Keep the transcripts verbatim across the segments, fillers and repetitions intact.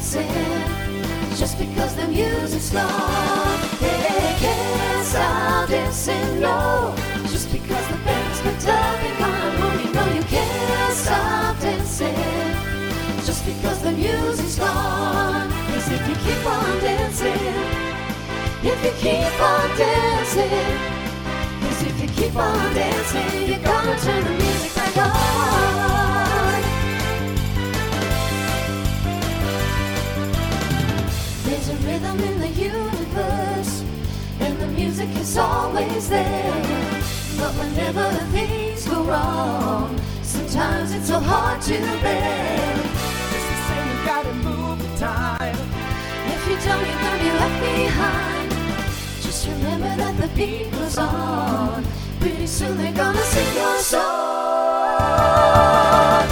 dancing just because the music's loud. They can't stop dancing, no, just because the band's picked up and gone home. You know you can't stop dancing just because the music's gone. 'Cause if you keep on dancing, if you keep on dancing, 'cause if you keep on dancing, you're gonna turn the music back on. There's a rhythm in the universe, and the music is always there. But whenever things go wrong, sometimes it's so hard to bear. It's the same, you gotta move the time. If you don't, you're gonna be left behind. Just remember that the beat goes on. Pretty soon they're gonna sing your song.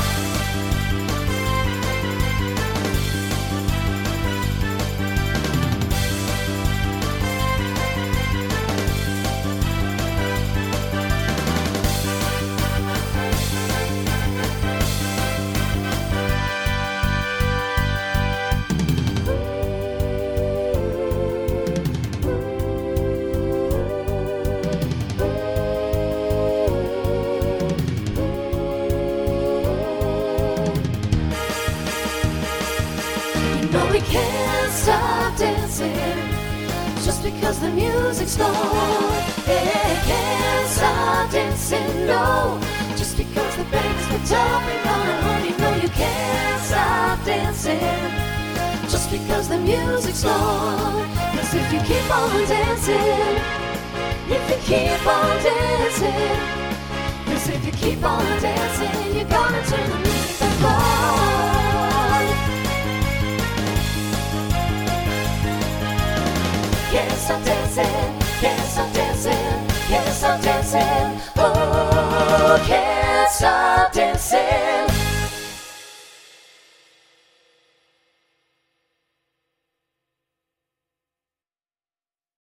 No, we can't stop dancing just because the music's gone. They can't stop dancing, no, just because the band's picked up and gone home. You know you can't stop dancing just because the music's gone. 'Cause if you keep on dancing, if you keep on dancing, 'cause if you keep on dancing, you're gonna turn the music back on. Can't stop dancing, can't stop dancing, can't stop dancing, oh, can't stop dancing.